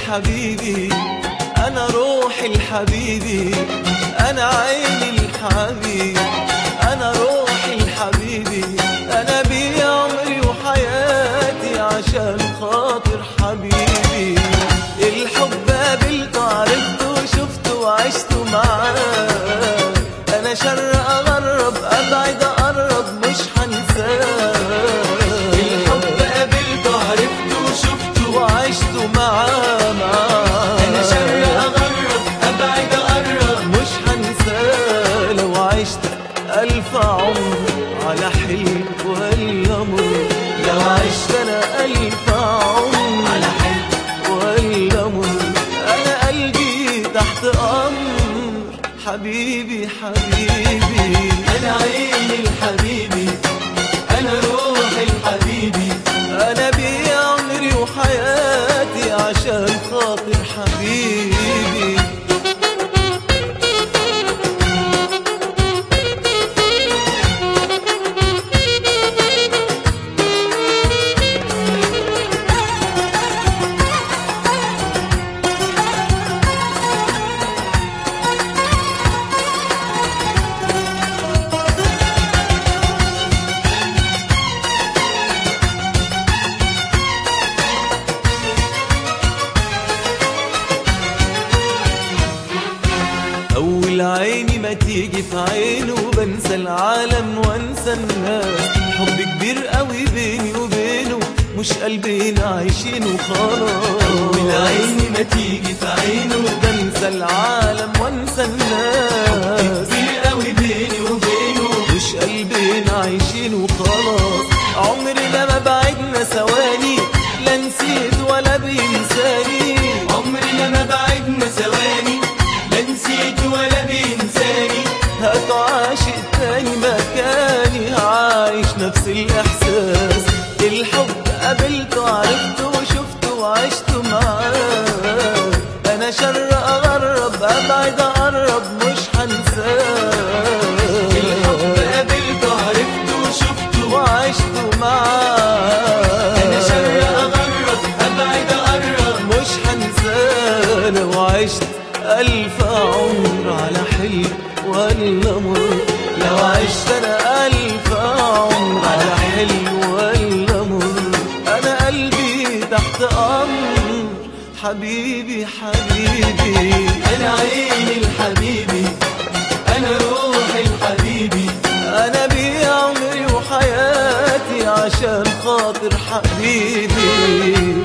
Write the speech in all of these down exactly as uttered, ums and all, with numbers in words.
الحبيبي، أنا روحي الحبيبي، أنا عيني الحبيبي، أنا روحي الحبيبي، أنا بيه عمري وحياتي عشان خاطر حبيبي. الحب قابلته عرفته وشفته وعشته معاه، أنا شر أغرب أبعد أقرب مش هنساه. الحب قابلته عرفته وشفته وعشته معاه معاه، أنا شر أغرب أبعد أقرب مش هنساه. لو عشت ألف عمر على حلم ولا مر، لو عشت أنا ألف عمر على حلم ولا مر، أنا قلبي تحت أمر حبيبي حبيبي. أنا عيني الحبيبي، أنا روحي الحبيبي، أنا بيه عمري وحياتي عشان خاطر حبيبي. أول عيني ما تيجي في عينه بنسى العالم وانسى الناس، حب كبير قوي بيني وبينه مش قلبين عايشين وخلاص. أول عيني ما تيجي في عينه بنسى العالم وانسى الناس، كبير قوي بيني وبينه مش قلبين عايشين وخلاص. عمرنا ما بعدنا ثواني، لا نسيت ولا بينساني. عمرنا ما بعدنا ثواني، لا نسيت ولا بينساني. هاتوا عاشق تاني مكاني، عايش نفس الإحساس. الحب قابلته عرفته وشفته وعشته معاه، أنا شر أغرب أبعد أقرب مش هنساه. الحب قابلته عرفته وشفته وعشته معاه، أنا شر أغرب أبعد أقرب مش هنساه. لو عشت ألف عمر على حلم ولا مر، لو عشت أنا ألف عمر على حلم ولا مر، أنا قلبي تحت أمر حبيبي حبيبي. أنا عيني الحبيبي، أنا روحي الحبيبي، أنا بيه عمري وحياتي عشان خاطر حبيبي.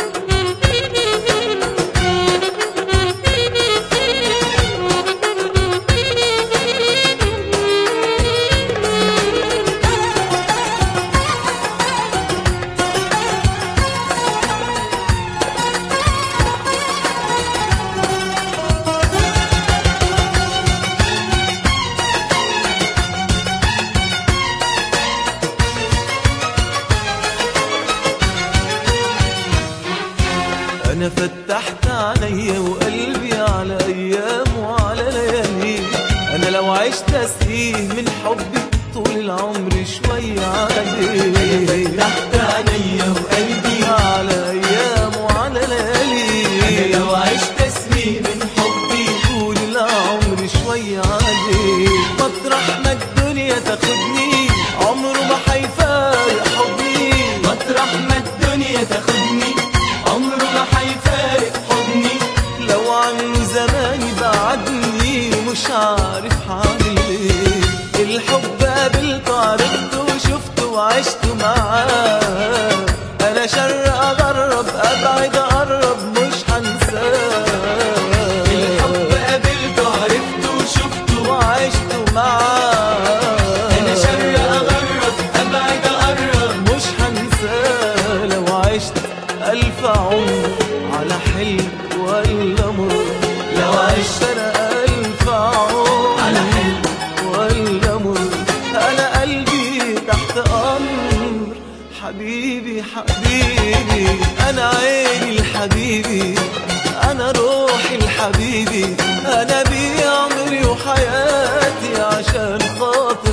أنا فتحت عينيا وقلبي على أيام وعلى ليالي، أنا لو عشت أسقيه من حبي طول العمر شوية عليه. فتحت عينيا وقلبي على أيام وعلى ليالي، أنا لو عشت أسقيه من حبي طول العمر شوية عليه. مطرح ما الدنيا تاخدني عمره ما هيفارق حضني، مطرح ما الدنيا تاخدني عمره ما هيفارق حضني. لو عنه زماني بعدني مش عارف هعمل ايه. الحب قابلته عرفته وشفته وعشته معاه، انا شر اغرب ابعد اقرب مش هنساه. الحب قابلته عرفته وشفته وعشته معاه، أنا شر أغرب أبعد أقرب مش هنساه. لو عشت ألف عمر على حلم ولا مر، لو عشت أنا ألف عمر على حلم ولا مر، أنا قلبي تحت أمر حبيبي حبيبي. أنا عيني الحبيبي، أنا روحي الحبيبي، أنا بيه عمري وحياتي عشان خاطر